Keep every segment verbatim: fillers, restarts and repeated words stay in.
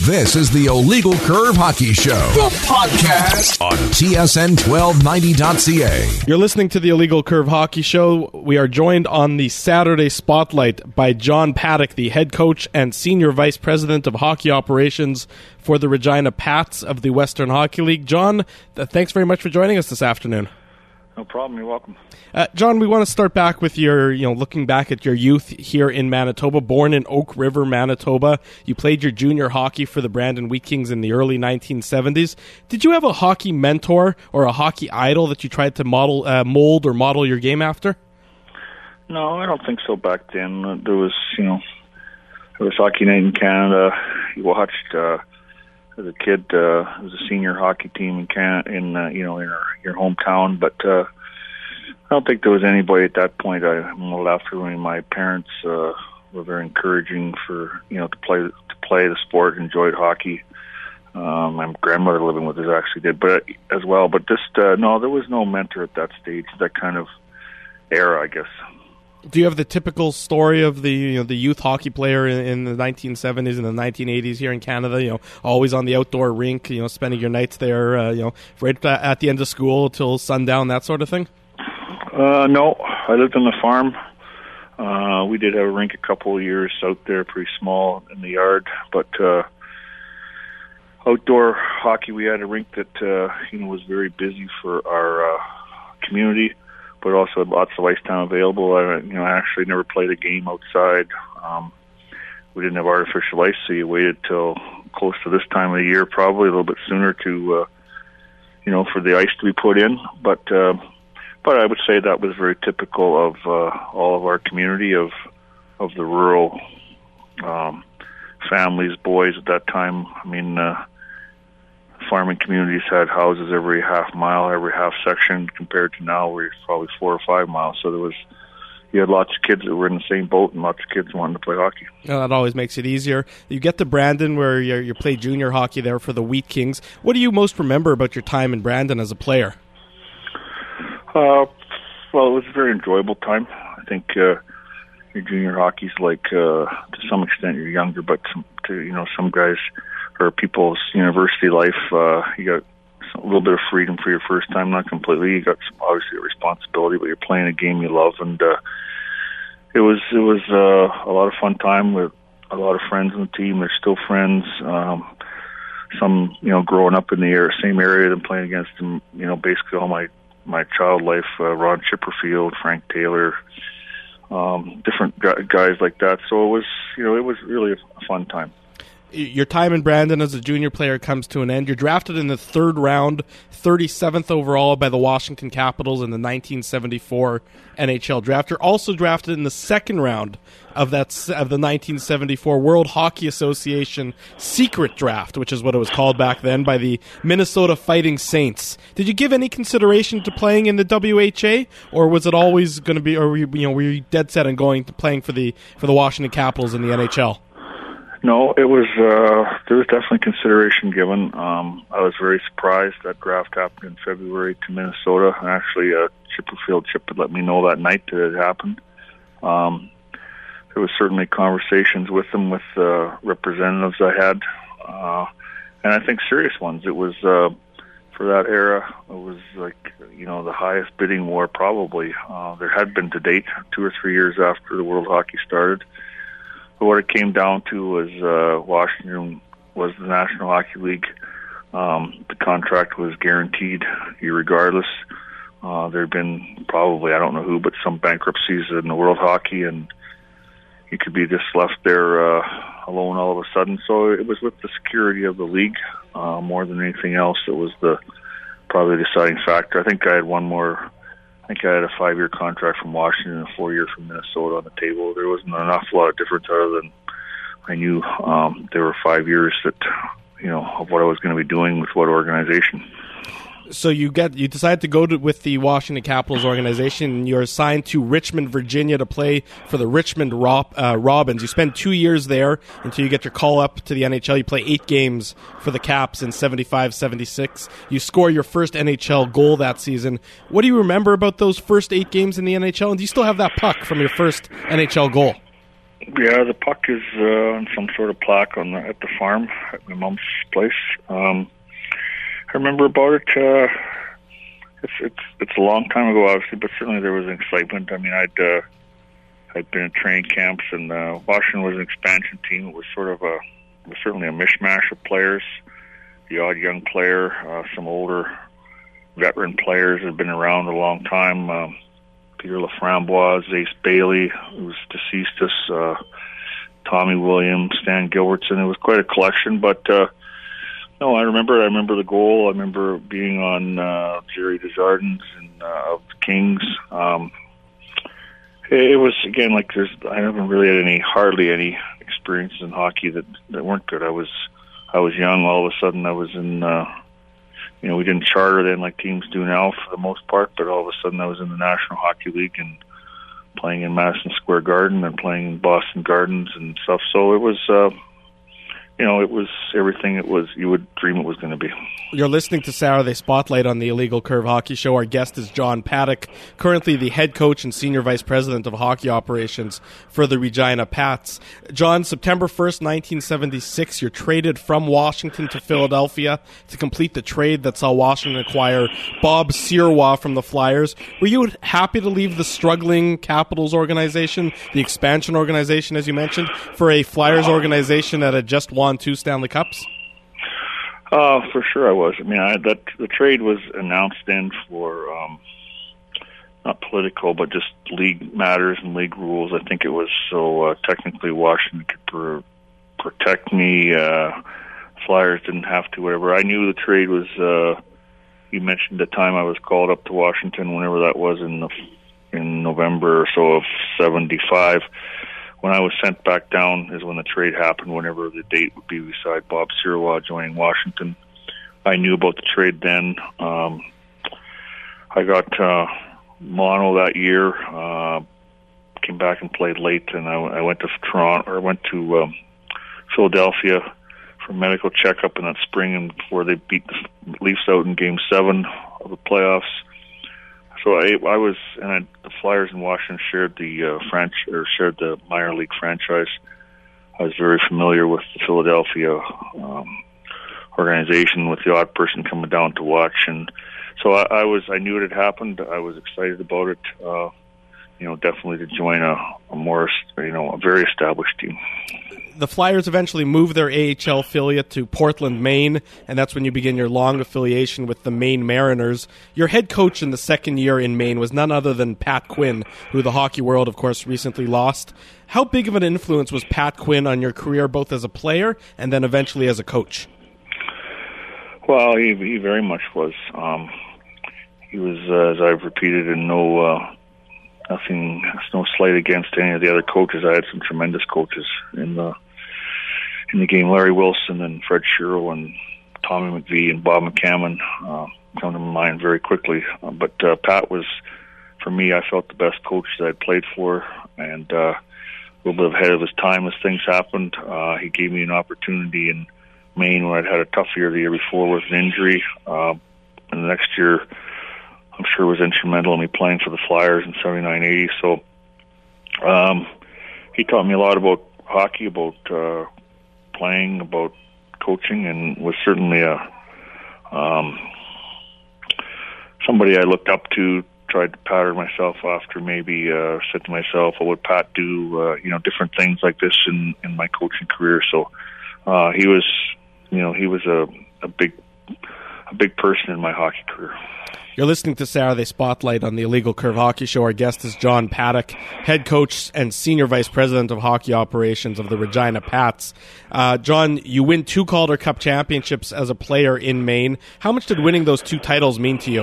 This is the Illegal Curve Hockey Show, the podcast on T S N twelve ninety dot C A. You're listening to the Illegal Curve Hockey Show. We are joined on the Saturday Spotlight by John Paddock, the head coach and senior vice president of hockey operations for the Regina Pats of the Western Hockey League. John, th- thanks very much for joining us this afternoon. No problem. You're welcome. Uh, John, we want to start back with your, you know, looking back at your youth here in Manitoba. Born in Oak River, Manitoba, you played your junior hockey for the Brandon Wheat Kings in the early nineteen seventies. Did you have a hockey mentor or a hockey idol that you tried to model, uh, mold or model your game after? No, I don't think so. Back then, uh, there was, you know, there was Hockey Night in Canada. You watched uh, as a kid. Uh, it was a senior hockey team in Canada, in uh, you know, in our, your hometown, but. Uh, I don't think there was anybody at that point I modeled after. I mean, my parents uh, were very encouraging for, you know, to play to play the sport, enjoyed hockey. Um, my grandmother living with us actually did, but as well. But just uh, no, there was no mentor at that stage, that kind of era, I guess. Do you have the typical story of the, you know, the youth hockey player in, in the nineteen seventies and the nineteen eighties here in Canada? You know, always on the outdoor rink, you know, spending your nights there, uh, you know, right at the end of school till sundown, that sort of thing. Uh, no, I lived on the farm. Uh, we did have a rink a couple of years out there, pretty small in the yard. But uh, outdoor hockey, we had a rink that uh, you know was very busy for our uh, community, but also had lots of ice time available. I, you know, I actually never played a game outside. Um, we didn't have artificial ice, so you waited till close to this time of the year, probably a little bit sooner to, uh, you know, for the ice to be put in. But uh, But I would say that was very typical of uh, all of our community, of of the rural um, families, boys at that time. I mean, uh, farming communities had houses every half mile, every half section, compared to now where it's probably four or five miles. So there was, you had lots of kids that were in the same boat and lots of kids wanting to play hockey. Well, that always makes it easier. You get to Brandon where you you play junior hockey there for the Wheat Kings. What do you most remember about your time in Brandon as a player? Uh, well, it was a very enjoyable time. I think uh, your junior hockey's like, uh, to some extent, you're younger, but some, to you know, some guys or people's university life, uh, you got a little bit of freedom for your first time, not completely. You got some, obviously a responsibility, but you're playing a game you love, and uh, it was it was uh, a lot of fun time with a lot of friends on the team. They're still friends. Um, some, you know, growing up in the area, same area, and playing against them, you know, basically all my. my child life, uh, Ron Chipperfield, Frank Taylor, um, different gu- guys like that. So it was, you know, it was really a fun time. Your time in Brandon as a junior player comes to an end. You're drafted in the third round, thirty-seventh overall by the Washington Capitals in the nineteen seventy-four N H L draft. You're also drafted in the second round of that of the nineteen seventy-four World Hockey Association secret draft, which is what it was called back then, by the Minnesota Fighting Saints. Did you give any consideration to playing in the W H A, or was it always going to be, or were you, you know, were you dead set on going to playing for the for the Washington Capitals in the N H L? No, it was, uh, there was definitely consideration given. Um, I was very surprised that draft happened in February to Minnesota. Actually, uh, Chipperfield Chip had let me know that night that it happened. Um, there was certainly conversations with them, with uh, representatives I had, uh, and I think serious ones. It was, uh, for that era, it was like, you know, the highest bidding war probably. Uh, there had been to date, two or three years after the World Hockey started. But what it came down to was uh, Washington was the National Hockey League. Um, the contract was guaranteed regardless. Uh, there had been probably, I don't know who, but some bankruptcies in the World Hockey, and you could be just left there uh, alone all of a sudden. So it was with the security of the league uh, more than anything else. It was the probably the deciding factor. I think I had one more. I think I had a five-year contract from Washington and a four-year from Minnesota on the table. There wasn't an awful lot of difference other than I knew um, there were five years that, you know, of what I was going to be doing with what organization. So you get you decide to go to, with the Washington Capitals organization, and you're assigned to Richmond, Virginia, to play for the Richmond Rob, uh, Robins. You spend two years there until you get your call up to the N H L. You play eight games for the Caps in seventy-five seventy-six. You score your first N H L goal that season. What do you remember about those first eight games in the N H L? And do you still have that puck from your first N H L goal? Yeah, the puck is uh, on some sort of plaque on the, at the farm at my mom's place. Um, I remember about it. Uh, it's it's it's a long time ago, obviously, but certainly there was excitement. I mean, I'd uh, I'd been at training camps, and uh, Washington was an expansion team. It was sort of a it was certainly a mishmash of players. The odd young player, uh, some older veteran players had been around a long time. Um, Peter Laframboise, Ace Bailey, who was deceased, uh, Tommy Williams, Stan Gilbertson. It was quite a collection, but uh, no, I remember. I remember the goal. I remember being on uh, Jerry Desjardins and uh, of the Kings. Um, it, it was again like there's. I haven't really had any, hardly any experiences in hockey that that weren't good. I was, I was young. All of a sudden, I was in. Uh, You know, we didn't charter then like teams do now for the most part, but all of a sudden I was in the National Hockey League and playing in Madison Square Garden and playing in Boston Gardens and stuff. So it was, uh, you know, it was everything it was you would dream it was going to be. You're listening to Saturday Spotlight on the Illegal Curve Hockey Show. Our guest is John Paddock, currently the head coach and senior vice president of hockey operations for the Regina Pats. John, September first, nineteen seventy-six, you're traded from Washington to Philadelphia to complete the trade that saw Washington acquire Bob Sirois from the Flyers. Were you happy to leave the struggling Capitals organization, the expansion organization, as you mentioned, for a Flyers organization that had just won two Stanley Cups? Uh, for sure I was. I mean, I, that the trade was announced then for um, not political, but just league matters and league rules. I think it was so uh, technically Washington could pr- protect me. Uh, Flyers didn't have to, whatever. I knew the trade was, uh, you mentioned the time I was called up to Washington, whenever that was in the, in November or so of seventy-five. When I was sent back down is when the trade happened, whenever the date would be beside Bob Sirois joining Washington. I knew about the trade then. Um, I got uh, mono that year, uh, came back and played late, and I, I went to Toronto, or went to um, Philadelphia for a medical checkup in that spring, and before they beat the Leafs out in Game seven of the playoffs. So I, I was, and I, the Flyers in Washington shared the uh, French or shared the minor league franchise. I was very familiar with the Philadelphia um, organization, with the odd person coming down to watch, and so I, I was. I knew it had happened. I was excited about it. Uh, you know, definitely to join a, a more, you know, a very established team. The Flyers eventually moved their A H L affiliate to Portland, Maine, and that's when you begin your long affiliation with the Maine Mariners. Your head coach in the second year in Maine was none other than Pat Quinn, who the hockey world, of course, recently lost. How big of an influence was Pat Quinn on your career, both as a player and then eventually as a coach? Well, he, he very much was. Um, he was, uh, as I've repeated, in no... Uh, Nothing, no slight against any of the other coaches. I had some tremendous coaches in the in the game. Larry Wilson and Fred Shiro and Tommy McVie and Bob McCammon uh, come to mind very quickly. Uh, but uh, Pat was, for me, I felt the best coach that I'd played for, and uh, a little bit ahead of his time as things happened. Uh, he gave me an opportunity in Maine when I'd had a tough year the year before with an injury. Uh, and the next year, I'm sure was instrumental in me playing for the Flyers in seventy-nine eighty. So um, he taught me a lot about hockey, about uh, playing, about coaching, and was certainly a um, somebody I looked up to, tried to pattern myself after, maybe uh, said to myself, what would Pat do, uh, you know, different things like this in, in my coaching career. So uh, he was, you know, he was a, a big a big person in my hockey career. You're listening to Saturday Spotlight on the Illegal Curve Hockey Show. Our guest is John Paddock, head coach and senior vice president of hockey operations of the Regina Pats. Uh, John, you win two Calder Cup championships as a player in Maine. How much did winning those two titles mean to you?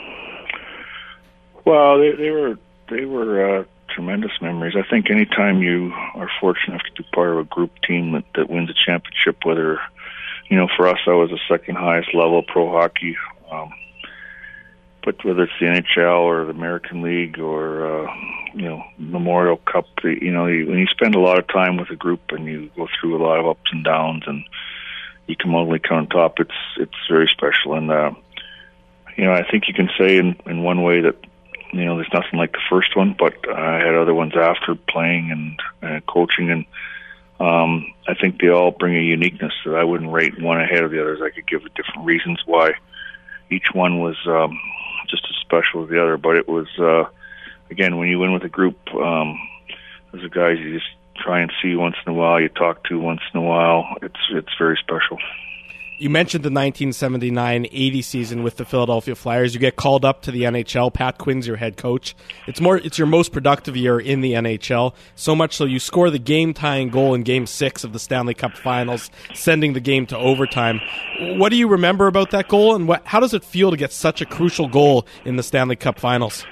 Well, they, they were they were uh, tremendous memories. I think anytime you are fortunate enough to be part of a group team that, that wins a championship, whether, you know, for us, that was the second highest level of pro hockey. Um, But whether it's the N H L or the American League or, uh, you know, Memorial Cup, you know, you, when you spend a lot of time with a group and you go through a lot of ups and downs and you come ultimately come on top, it's it's very special. And, uh, you know, I think you can say in, in one way that you know, there's nothing like the first one, but I had other ones after playing and uh, coaching, and um, I think they all bring a uniqueness that I wouldn't rate one ahead of the others. I could give different reasons why each one was um, just as special as the other, but it was, uh, again, when you win with a group, um, there's a guys you just try and see once in a while, you talk to once in a while. It's it's very special. You mentioned the nineteen seventy-nine eighty season with the Philadelphia Flyers. You get called up to the N H L. Pat Quinn's your head coach. It's more. It's your most productive year in the N H L. So much so you score the game-tying goal in Game Six of the Stanley Cup Finals, sending the game to overtime. What do you remember about that goal, and what, how does it feel to get such a crucial goal in the Stanley Cup Finals?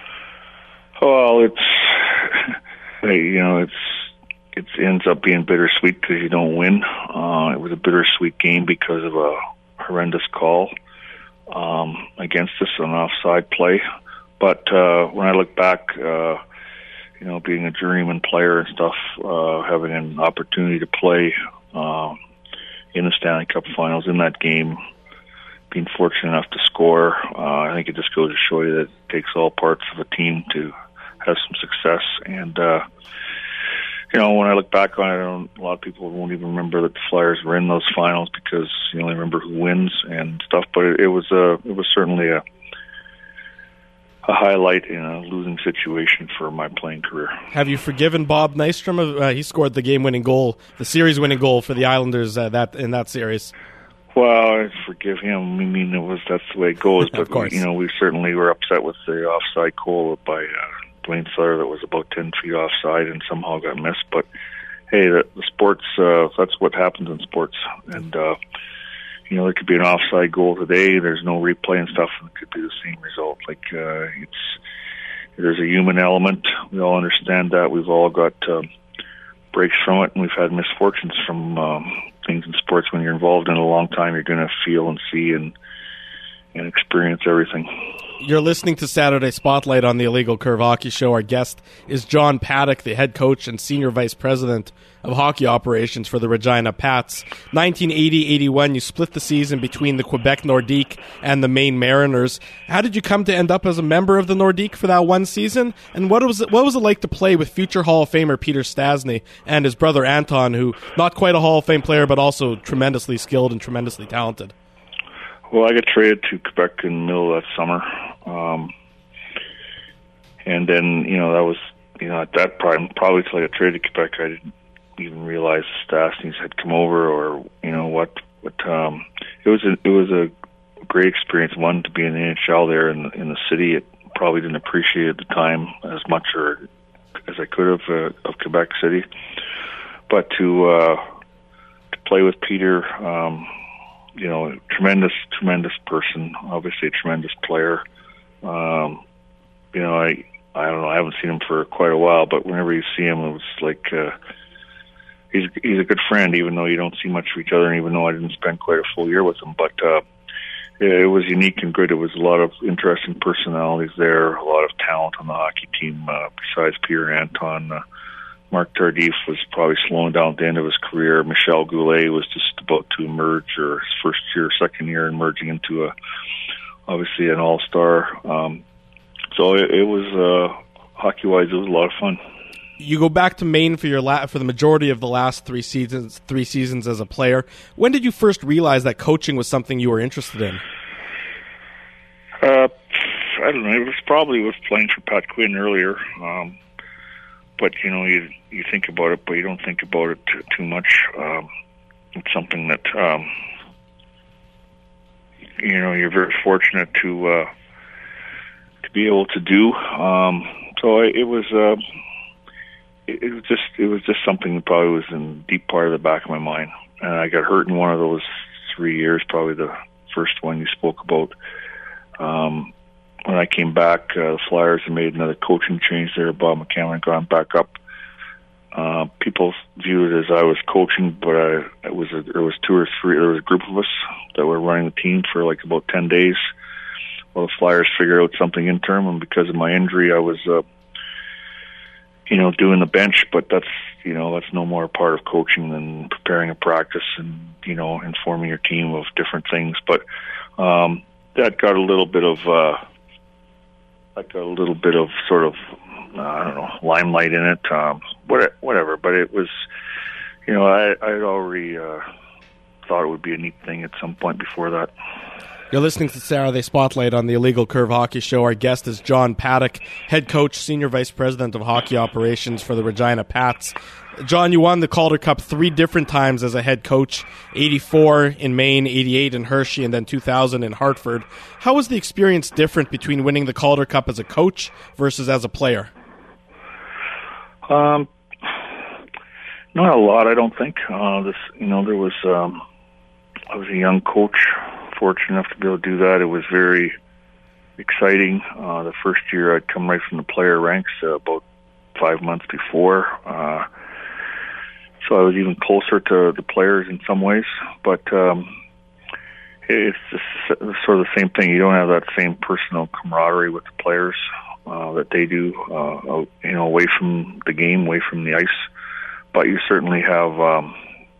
Well, it's you know it's. It ends up being bittersweet because you don't win. Uh, it was a bittersweet game because of a horrendous call um, against us on offside play. But uh, when I look back, uh, you know, being a journeyman player and stuff, uh, having an opportunity to play uh, in the Stanley Cup Finals in that game, being fortunate enough to score, uh, I think it just goes to show you that it takes all parts of a team to have some success. And uh, You know, when I look back on it, I don't, a lot of people won't even remember that the Flyers were in those finals because you only remember who wins and stuff. But it, it was a, it was certainly a, a highlight in a losing situation for my playing career. Have you forgiven Bob Nystrom? Uh, he scored the game-winning goal, the series-winning goal for the Islanders uh, that in that series. Well, I forgive him. I mean, it was that's the way it goes. But of course. You know, we certainly were upset with the offside call by Uh, Dwayne Sutter that was about ten feet offside and somehow got missed. But hey, the, the sports, uh, that's what happens in sports. And, uh, you know, there could be an offside goal today. There's no replay and stuff, and it could be the same result. Like, uh, it's, there's a human element. We all understand that. We've all got um, breaks from it, and we've had misfortunes from um, things in sports. When you're involved in it a long time, you're going to feel and see and, and experience everything. You're listening to Saturday Spotlight on the Illegal Curve Hockey Show. Our guest is John Paddock, the head coach and senior vice president of hockey operations for the Regina Pats. nineteen eighty eighty-one, you split the season between the Quebec Nordique and the Maine Mariners. How did you come to end up as a member of the Nordique for that one season? And what was it, what was it like to play with future Hall of Famer Peter Stastny and his brother Anton, who not quite a Hall of Fame player, but also tremendously skilled and tremendously talented? Well, I got traded to Quebec in the middle of that summer. Um, and then, you know, that was, you know, at that time, probably till I got traded to Quebec, I didn't even realize Stastny's had come over or, you know, what. But um, it was a, it was a great experience, one, to be in the N H L there in the, in the city. It probably didn't appreciate at the time as much or as I could have uh, of Quebec City. But to, uh, to play with Peter, um, you know, tremendous, tremendous person, obviously a tremendous player. Um, you know, I, I don't know, I haven't seen him for quite a while, but whenever you see him, it was like, uh, he's, he's a good friend, even though you don't see much of each other, and even though I didn't spend quite a full year with him. But, uh, it, it was unique and good. It was a lot of interesting personalities there, a lot of talent on the hockey team, uh, besides Peter and Anton. Uh, Mark Tardif was probably slowing down at the end of his career. Michel Goulet was just about to emerge, or his first year, second year, emerging into a obviously an all-star. Um, so it, it was uh, hockey-wise, it was a lot of fun. You go back to Maine for your la- for the majority of the last three seasons. Three seasons as a player. When did you first realize that coaching was something you were interested in? Uh, I don't know. It was probably with playing for Pat Quinn earlier. Um, But, you know, you you think about it, but you don't think about it too, too much. Um, it's something that, um, you know, you're very fortunate to uh, to be able to do. Um, so it, it was uh, it, it was just it was just something that probably was in the deep part of the back of my mind. And I got hurt in one of those three years, probably the first one you spoke about. Um When I came back, uh, the Flyers had made another coaching change there. Bob McCammon had gone back up. Uh, people viewed it as I was coaching, but I, it was a, there was two or three. There was a group of us that were running the team for like about ten days. Well, the Flyers figured out something interim, and because of my injury, I was, uh, you know, doing the bench. But that's you know that's no more a part of coaching than preparing a practice and you know informing your team of different things. But um, that got a little bit of. Uh, like a little bit of sort of, uh, I don't know, limelight in it, um, whatever. But it was, you know, I I had already uh, thought it would be a neat thing at some point before that. You're listening to Saturday Spotlight on the Illegal Curve Hockey Show. Our guest is John Paddock, head coach, senior vice president of hockey operations for the Regina Pats. John, you won the Calder Cup three different times as a head coach, eighty-four in Maine, eighty-eight in Hershey, and then two thousand in Hartford. How was the experience different between winning the Calder Cup as a coach versus as a player? Um, not a lot, I don't think. Uh, this, you know, there was, um, I was a young coach, fortunate enough to be able to do that. It was very exciting. Uh, the first year I'd come right from the player ranks uh, about five months before. Uh, so I was even closer to the players in some ways. But um, it's just sort of the same thing. You don't have that same personal camaraderie with the players uh, that they do, uh, you know, away from the game, away from the ice. But you certainly have... Um,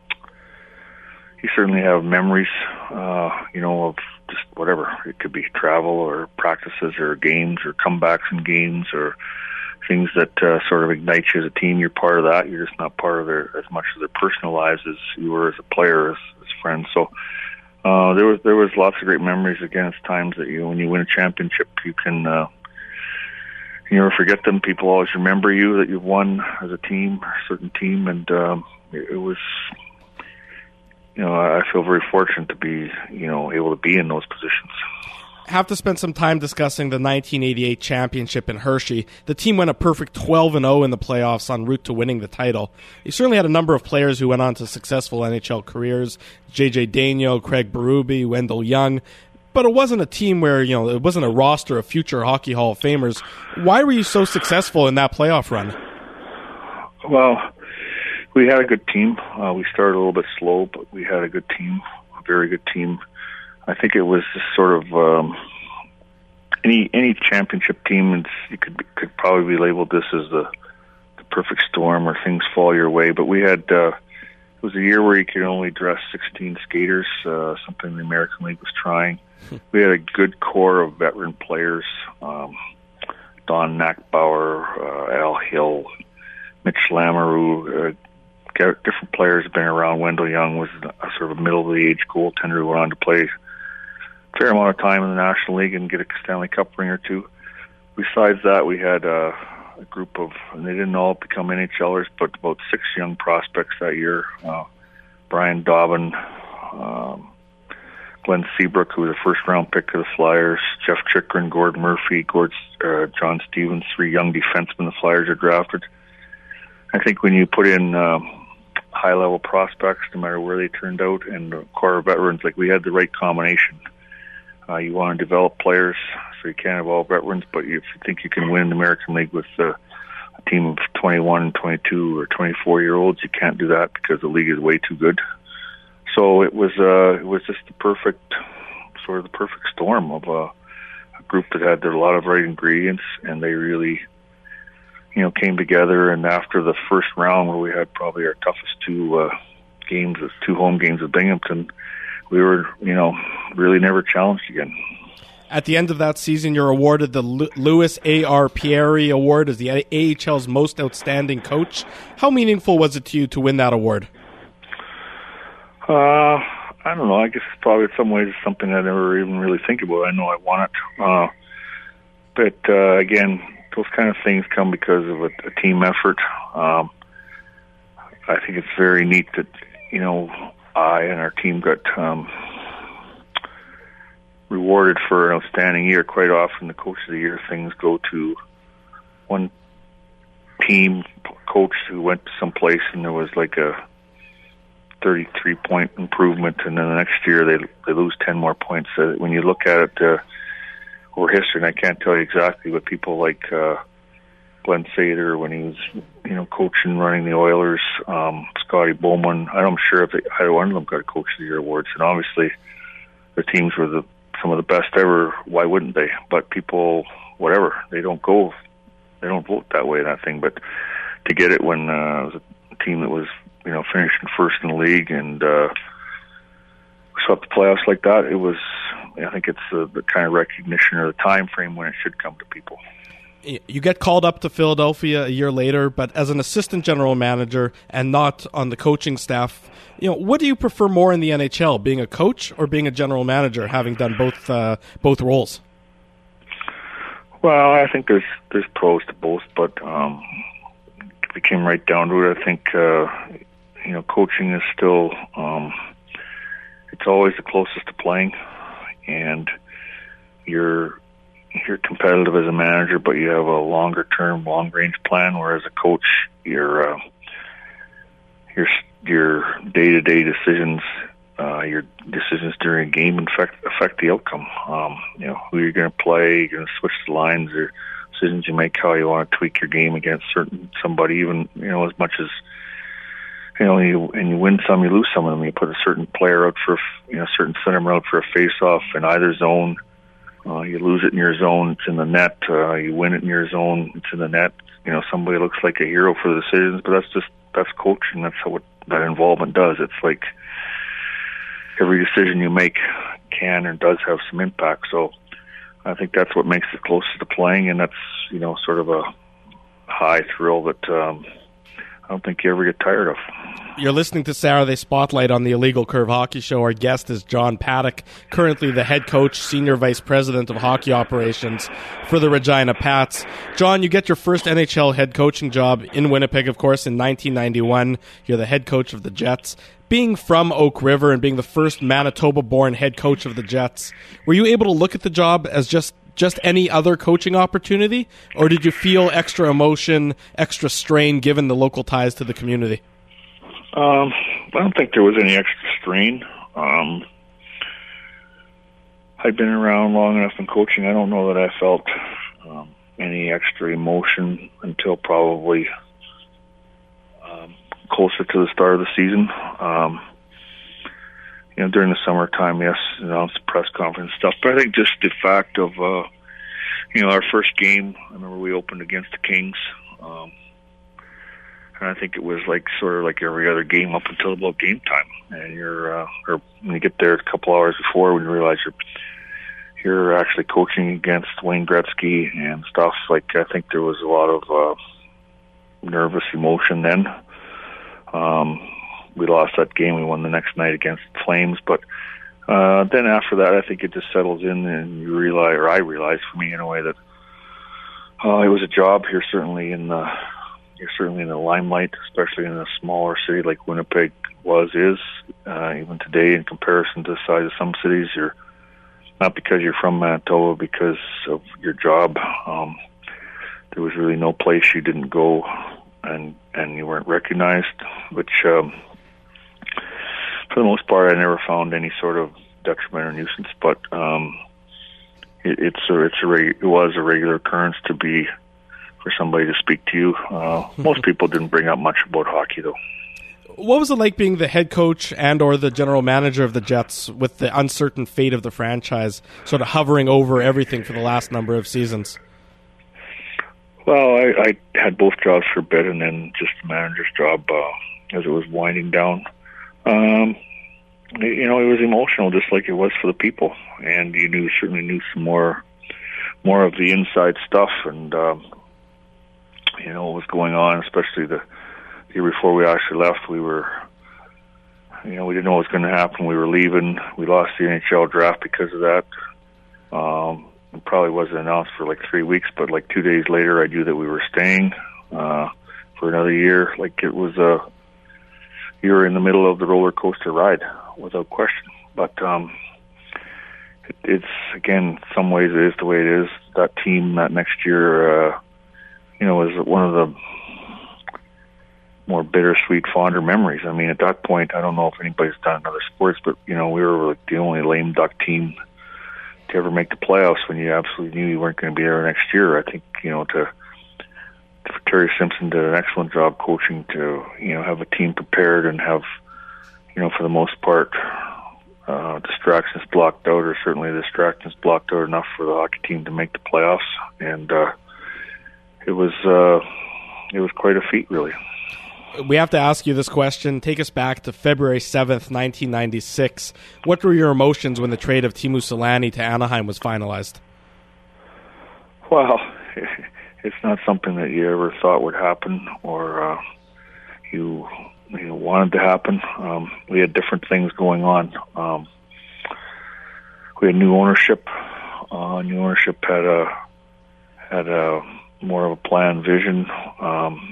You certainly have memories, uh, you know, of just whatever. It could be travel or practices or games or comebacks in games or things that uh, sort of ignite you as a team. You're part of that. You're just not part of their as much of their personal lives as you were as a player, as, as friends. So uh, there was there was lots of great memories. Again, it's times that you, when you win a championship, you can uh, you never forget them. People always remember you that you've won as a team, a certain team, and um, it, it was. You know, I feel very fortunate to be, you know, able to be in those positions. Have to spend some time discussing the nineteen eighty-eight championship in Hershey. The team went a perfect twelve and oh in the playoffs en route to winning the title. You certainly had a number of players who went on to successful N H L careers, J J Daigneault, Craig Berube, Wendell Young, but it wasn't a team where, you know, it wasn't a roster of future Hockey Hall of Famers. Why were you so successful in that playoff run? Well, we had a good team. Uh, we started a little bit slow, but we had a good team, a very good team. I think it was just sort of um, any any championship team. It's, you could be, could probably be labeled this as the, the perfect storm, where things fall your way. But we had uh, it was a year where you could only dress sixteen skaters, uh, something the American League was trying. We had a good core of veteran players: um, Don Nackbauer, uh, Al Hill, Mitch Lamoureux. Uh, Different players have been around. Wendell Young was a sort of a middle-of-the-age goaltender who went on to play a fair amount of time in the National League and get a Stanley Cup ring or two. Besides that, we had uh, a group of, and they didn't all become NHLers, but about six young prospects that year. Uh, Brian Dobbin, um, Glenn Seabrook, who was a first-round pick of the Flyers, Jeff Chikrin, Gord Murphy, Gord, uh, John Stevens, three young defensemen the Flyers had drafted. I think when you put in um, high-level prospects, no matter where they turned out, and a core of veterans, like we had the right combination. Uh, you want to develop players, so you can't have all veterans, but if you think you can win the American League with uh, a team of twenty-one, twenty-two, or twenty-four-year-olds, you can't do that because the league is way too good. So it was uh, it was just the perfect, sort of the perfect storm of uh, a group that had a lot of right ingredients, and they really, you know, came together. And after the first round, where we had probably our toughest two uh, games, two home games with Binghamton, we were, you know, really never challenged again. At the end of that season, you're awarded the Louis A R. Pieri Award as the A H L's most outstanding coach. How meaningful was it to you to win that award? Uh, I don't know. I guess it's probably in some ways something I never even really think about. I know I want it. Uh, but, uh, again, those kind of things come because of a, a team effort. Um, I think it's very neat that, you know, I and our team got um, rewarded for an outstanding year. Quite often the Coach of the Year things go to one team coach who went to some place and there was like a thirty-three point improvement, and then the next year they they lose ten more points. Uh, when you look at it uh, over history, and I can't tell you exactly, but people like uh, Glenn Sather, when he was, you know, coaching, running the Oilers, um, Scotty Bowman, I'm sure if they, either one of them got a Coach of the Year awards, and obviously their teams were the some of the best ever. Why wouldn't they? But people, whatever, they don't go, they don't vote that way, that thing. But to get it when uh, it was a team that was, you know, finishing first in the league and uh, swept the playoffs like that, it was I think it's the, the kind of recognition or the time frame when it should come to people. You get called up to Philadelphia a year later, but as an assistant general manager and not on the coaching staff, you know, what do you prefer more in the N H L, being a coach or being a general manager, having done both uh, both roles? Well, I think there's there's pros to both, but um, if we came right down to it, I think uh, you know, coaching is still um, it's always the closest to playing, and you're you're competitive as a manager, but you have a longer term, long range plan. Whereas a coach, your uh, your your day to day decisions, uh, your decisions during a game affect affect the outcome. Um, you know, who you're going to play, you're going to switch the lines, or decisions you make, how you want to tweak your game against certain somebody. Even, you know, as much as, you know, you and you win some, you lose some of them. You put a certain player out for, you know, a certain centerman out for a face-off in either zone. Uh, you lose it in your zone, it's in the net. Uh, you win it in your zone, it's in the net. You know, somebody looks like a hero for the decisions, but that's just, that's coaching. That's how what that involvement does. It's like every decision you make can and does have some impact. So I think that's what makes it closest to playing, and that's, you know, sort of a high thrill that um, I don't think you ever get tired of. You're listening to Saturday Spotlight on the Illegal Curve Hockey Show. Our guest is John Paddock, currently the head coach, senior vice president of hockey operations for the Regina Pats. John, you get your first N H L head coaching job in Winnipeg, of course, in nineteen ninety-one. You're the head coach of the Jets. Being from Oak River and being the first Manitoba-born head coach of the Jets, were you able to look at the job as just just any other coaching opportunity, or did you feel extra emotion, extra strain given the local ties to the community? Um, I don't think there was any extra strain. Um, I'd been around long enough in coaching. I don't know that I felt um, any extra emotion until probably um, closer to the start of the season. Um, you know, during the summertime, yes, announced the press conference stuff. But I think just the fact of, uh, you know, our first game, I remember we opened against the Kings. Um, and I think it was like sort of like every other game up until about game time. And you're, uh, or when you get there a couple hours before, when you realize you're, you're actually coaching against Wayne Gretzky and stuff, like I think there was a lot of uh, nervous emotion then. Um, we lost that game. We won the next night against the Flames. But uh, then after that, I think it just settles in, and you realize, or I realized for me in a way, that uh, it was a job here, certainly in the, you're certainly in the limelight, especially in a smaller city like Winnipeg was, is, uh, even today in comparison to the size of some cities. You're not because you're from Manitoba, because of your job. Um, there was really no place you didn't go and and you weren't recognized, which um, for the most part I never found any sort of detriment or nuisance. But um, it, it's a, it's a reg- it was a regular occurrence to be for somebody to speak to you. Uh, most people didn't bring up much about hockey, though. What was it like being the head coach and or the general manager of the Jets with the uncertain fate of the franchise sort of hovering over everything for the last number of seasons? Well, I, I had both jobs for a bit, and then just the manager's job uh, as it was winding down. Um, you know, it was emotional, just like it was for the people, and you knew certainly knew some more, more of the inside stuff, and um, you know what was going on, especially the year before we actually left. We were, you know, we didn't know what was going to happen. We were leaving. We lost the N H L draft because of that. Um, it probably wasn't announced for like three weeks, but like two days later, I knew that we were staying uh, for another year. Like it was a, you were in the middle of the roller coaster ride, without question. But um, it, it's again, in some ways, it is the way it is. That team that next year, uh, you know, was one of the more bittersweet, fonder memories. I mean, at that point, I don't know if anybody's done other sports, but, you know, we were like the only lame duck team to ever make the playoffs when you absolutely knew you weren't going to be there next year. I think, you know, to, for Terry Simpson did an excellent job coaching to, you know, have a team prepared and have, you know, for the most part, uh, distractions blocked out, or certainly distractions blocked out enough for the hockey team to make the playoffs. And uh, it was uh, it was quite a feat, really. We have to ask you this question. Take us back to February seventh, nineteen ninety-six. What were your emotions when the trade of Teemu Selanne to Anaheim was finalized? Well, it's not something that you ever thought would happen or uh, you, you know, wanted to happen. Um, we had different things going on. Um, we had new ownership. Uh, new ownership had a had a more of a planned vision. Um,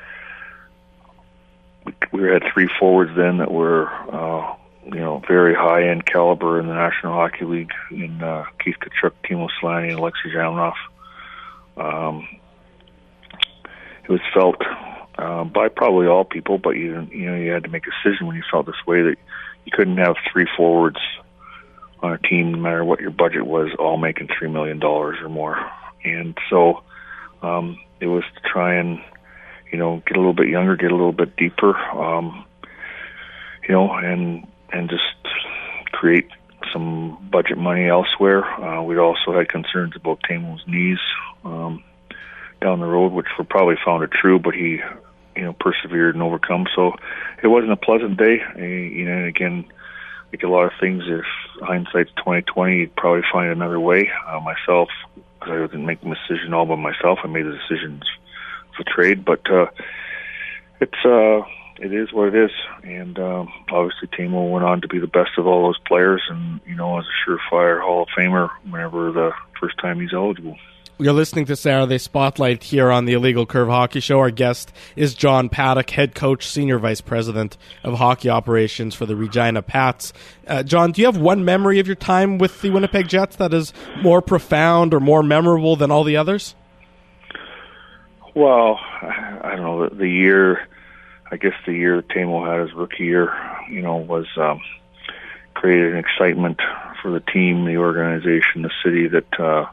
we, we had three forwards then that were, uh, you know, very high end caliber in the National Hockey League in uh, Keith Tkachuk, Teemu Selanne, and Alexei Zhamnov. Um, it was felt uh, by probably all people, but you you know you had to make a decision when you felt this way that you couldn't have three forwards on a team, no matter what your budget was, all making three million dollars or more. And so um, it was to try and you know get a little bit younger, get a little bit deeper, um, you know, and and just create some budget money elsewhere. Uh, we'd also had concerns about Teemu's knees um, down the road, which were probably founded true, but he, you know, persevered and overcome. So it wasn't a pleasant day. Uh, you know, and again, like a lot of things, if hindsight's twenty twenty, you'd probably find another way. Uh, myself, because I didn't make the decision all by myself. I made the decisions for trade, but uh, it's. Uh, It is what it is, and um, obviously Teemu went on to be the best of all those players, and you know, as a surefire Hall of Famer whenever the first time he's eligible. You're listening to Saturday Spotlight here on the Illegal Curve Hockey Show. Our guest is John Paddock, head coach, senior vice president of hockey operations for the Regina Pats. Uh, John, do you have one memory of your time with the Winnipeg Jets that is more profound or more memorable than all the others? Well, I don't know, the, the year... I guess the year Teemu had his rookie year, you know, was um, created an excitement for the team, the organization, the city that uh,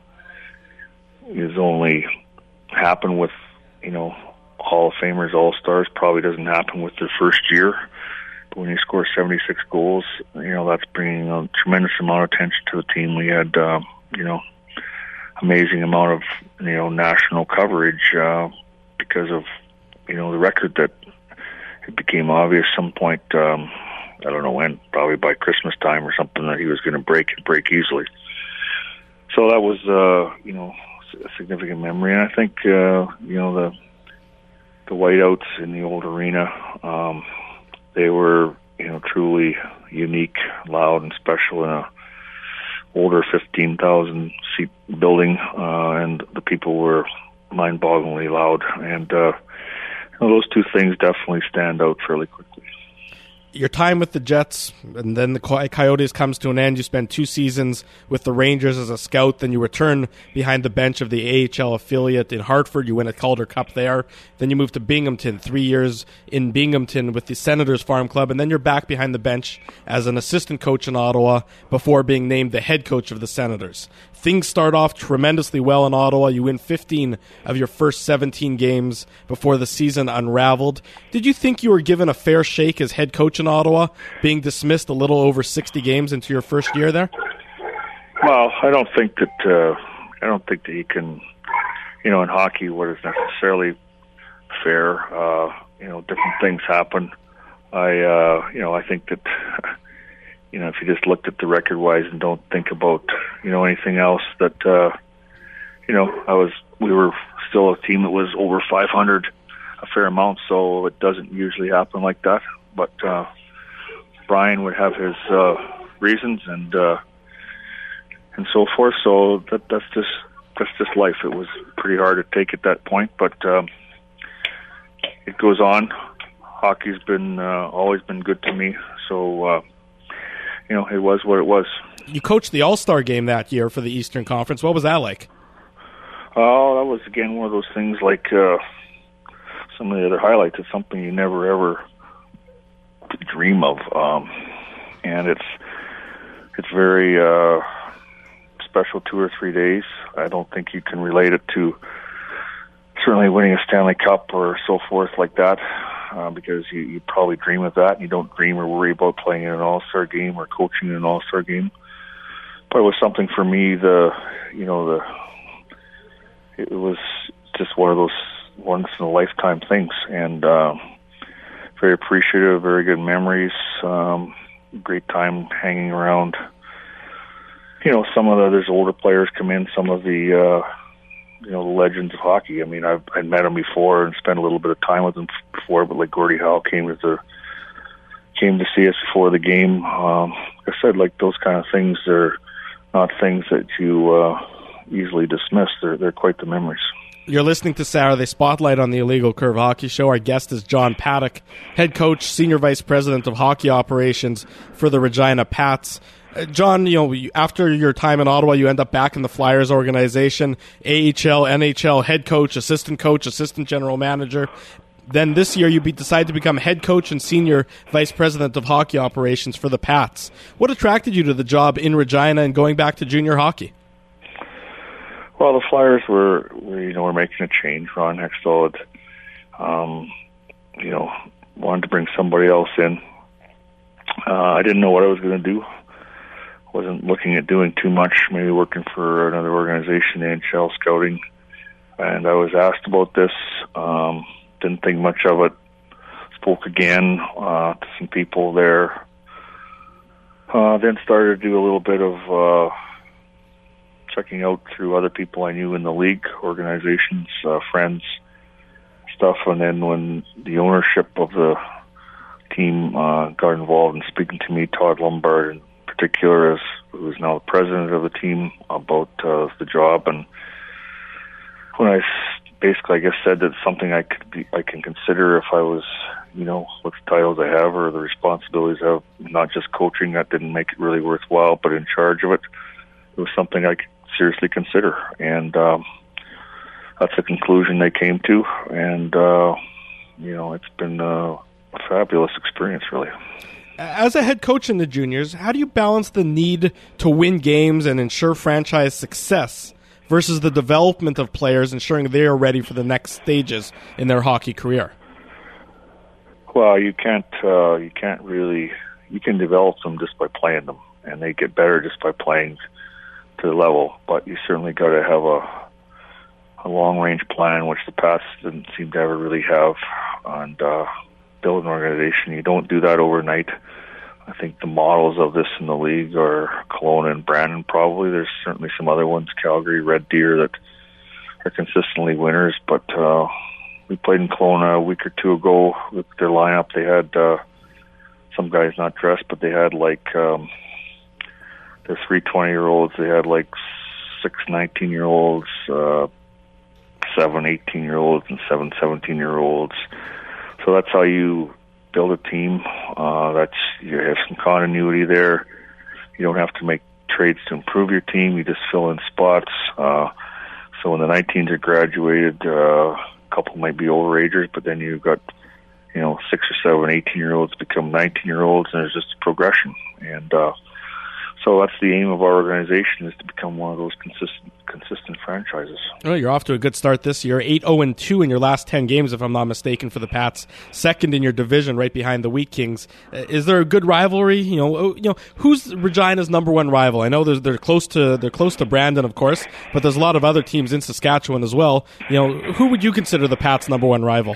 is only happen with, you know, Hall of Famers, All-Stars. Probably doesn't happen with their first year. But when you score seventy-six goals, you know, that's bringing a tremendous amount of attention to the team. We had, uh, you know, amazing amount of, you know, national coverage uh, because of, you know, the record that it became obvious some point, um, I don't know when, probably by Christmas time or something, that he was going to break and break easily. So that was, uh, you know, a significant memory. And I think, uh, you know, the the whiteouts in the old arena, um, they were, you know, truly unique, loud, and special in a older fifteen thousand seat building, uh, and the people were mind-bogglingly loud. And, uh, those two things definitely stand out fairly quickly. Your time with the Jets and then the Coyotes comes to an end. You spend two seasons with the Rangers as a scout. Then you return behind the bench of the A H L affiliate in Hartford. You win a Calder Cup there. Then you move to Binghamton, three years in Binghamton with the Senators Farm Club. And then you're back behind the bench as an assistant coach in Ottawa before being named the head coach of the Senators. Things start off tremendously well in Ottawa. You win fifteen of your first seventeen games before the season unraveled. Did you think you were given a fair shake as head coach in Ottawa, being dismissed a little over sixty games into your first year there? Well, I don't think that uh, I don't think that you can, you know, in hockey, what is necessarily fair. Uh, you know, different things happen. I, uh, you know, I think that. You know, if you just looked at the record-wise and don't think about, you know, anything else, that, uh, you know, I was, we were still a team that was over five hundred a fair amount, so it doesn't usually happen like that. But uh, Brian would have his uh, reasons and uh, and so forth. So that that's just that's just life. It was pretty hard to take at that point, but um, it goes on. Hockey's been uh, always been good to me, so. Uh, You know, it was what it was. You coached the All-Star game that year for the Eastern Conference. What was that like? Oh, that was, again, one of those things like uh, some of the other highlights. It's something you never, ever dream of. Um, and it's it's very uh, special two or three days. I don't think you can relate it to certainly winning a Stanley Cup or so forth like that. Uh, because you, you probably dream of that, and you don't dream or worry about playing in an All-Star game or coaching in an All-Star game. But it was something for me. The you know the it was just one of those once in a lifetime things, and uh, very appreciative, very good memories, um, great time hanging around. You know, some of the there's older players come in, some of the uh, you know the legends of hockey. I mean, I've I'd met them before and spent a little bit of time with them before, but like Gordie Howe came to the came to see us before the game. Um, like I said, like those kind of things, they're not things that you uh, easily dismiss. They're they're quite the memories. You're listening to Saturday Spotlight on the Illegal Curve Hockey Show. Our guest is John Paddock, head coach, senior vice president of hockey operations for the Regina Pats. Uh, John, you know, after your time in Ottawa, you end up back in the Flyers organization, A H L, N H L, head coach, assistant coach, assistant general manager. Then this year you be, decide to become head coach and senior vice president of hockey operations for the Pats. What attracted you to the job in Regina and going back to junior hockey? Well, the Flyers were, were you know, were making a change. Ron Hextall had, um, you know, wanted to bring somebody else in. Uh, I didn't know what I was going to do. Wasn't looking at doing too much, maybe working for another organization, the N H L scouting. And I was asked about this. Um, didn't think much of it. Spoke again uh, to some people there. Uh, then started to do a little bit of uh, checking out through other people I knew in the league, organizations, uh, friends, stuff. And then when the ownership of the team uh, got involved in speaking to me, Todd Lombard in particular, as who is now the president of the team, about uh, the job. And when I basically, I guess, said that something I could be, I can consider if I was, you know, with the titles I have or the responsibilities I have, not just coaching, that didn't make it really worthwhile, but in charge of it, it was something I could seriously consider. And um, that's the conclusion they came to. And, uh, you know, it's been uh, a fabulous experience, really. As a head coach in the juniors, how do you balance the need to win games and ensure franchise success versus the development of players, ensuring they are ready for the next stages in their hockey career? Well, you can't uh, you can't really you can develop them just by playing them, and they get better just by playing to the level. But you certainly got to have a a long range plan, which the Pats didn't seem to ever really have, and uh, build an organization. You don't do that overnight. I think the models of this in the league are Kelowna and Brandon probably. There's certainly some other ones, Calgary, Red Deer, that are consistently winners. But uh, we played in Kelowna a week or two ago with their lineup. They had uh, some guys not dressed, but they had like um, their three twenty-year-olds. They had like six nineteen-year-olds, uh, seven eighteen-year-olds, and seven seventeen-year-olds. So that's how you build a team. Uh, that's you have some continuity there. You don't have to make trades to improve your team. You just fill in spots. Uh, so when the nineteens are graduated, uh, a couple might be overagers, but then you've got, you know, six or seven eighteen-year-olds become nineteen-year-olds, and there's just a progression. And uh, so that's the aim of our organization, is to become one of those consistent consistent franchises. Well, you're off to a good start this year. eight oh and two in your last ten games, if I'm not mistaken, for the Pats. Second in your division, right behind the Wheat Kings. Uh, is there a good rivalry? You know, you know, who's Regina's number one rival? I know they're close to they're close to Brandon, of course, but there's a lot of other teams in Saskatchewan as well. You know, who would you consider the Pats' number one rival?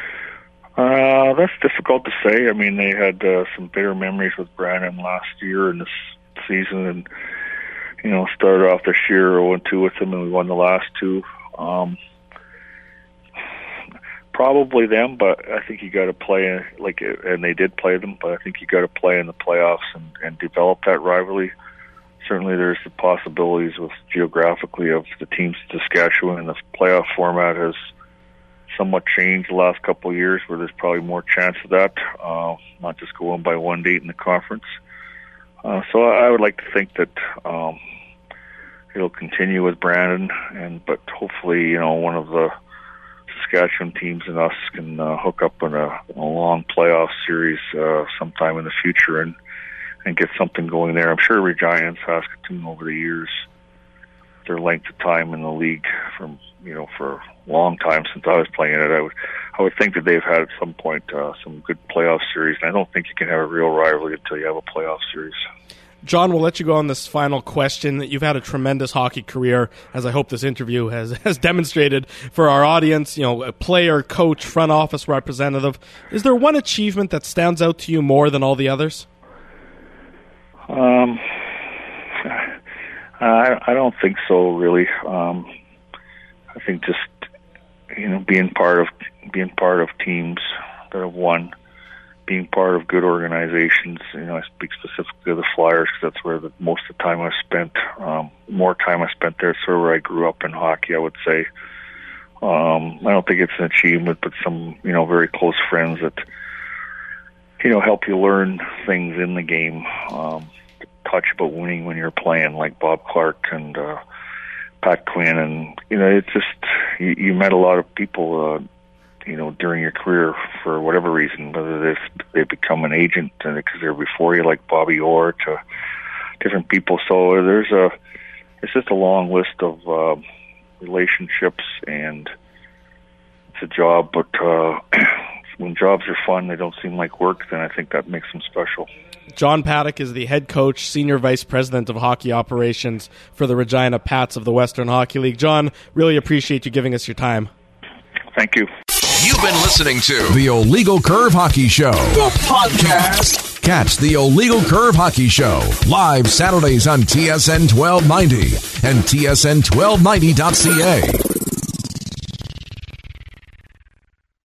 Uh, that's difficult to say. I mean, they had uh, some bitter memories with Brandon last year and this season, and you know, started off this year oh and two with them, and we won the last two. Um, probably them, but I think you got to play like, and they did play them, but I think you got to play in the playoffs and, and develop that rivalry. Certainly, there's the possibilities with geographically of the teams in Saskatchewan, and the playoff format has somewhat changed the last couple of years, where there's probably more chance of that, uh, not just going by one date in the conference. Uh, so I would like to think that um, it'll continue with Brandon, and but hopefully, you know, one of the Saskatchewan teams and us can uh, hook up in a, a long playoff series uh, sometime in the future and and get something going there. I'm sure Regina and Saskatoon over the years, their length of time in the league, from you know for a long time since I was playing it, I would I would think that they've had at some point uh, some good playoff series. And I don't think you can have a real rivalry until you have a playoff series. John, we'll let you go on this final question. You've had a tremendous hockey career, as I hope this interview has, has demonstrated for our audience. You know, a player, coach, front office representative. Is there one achievement that stands out to you more than all the others? Um, I, I don't think so, really. Um, I think just, you know, being part of being part of teams that have won, being part of good organizations. You know, I speak specifically of the Flyers because that's where the, most of the time I spent. Um, more time I spent there, sort of where I grew up in hockey, I would say. Um, I don't think it's an achievement, but some, you know, very close friends that, you know, help you learn things in the game. Um, touch about winning when you're playing, like Bob Clark and uh, Pat Quinn, and you know, it's just you, you met a lot of people. Uh, you know, during your career for whatever reason, whether they they become an agent because they're before you, like Bobby Orr, to different people. So there's a, it's just a long list of uh, relationships, and it's a job. But uh, when jobs are fun, they don't seem like work. Then I think that makes them special. John Paddock is the head coach, senior vice president of hockey operations for the Regina Pats of the Western Hockey League. John, really appreciate you giving us your time. Thank you. You've been listening to the Illegal Curve Hockey Show, the podcast. Catch the Illegal Curve Hockey Show live Saturdays on T S N twelve ninety and T S N twelve ninety dot C A.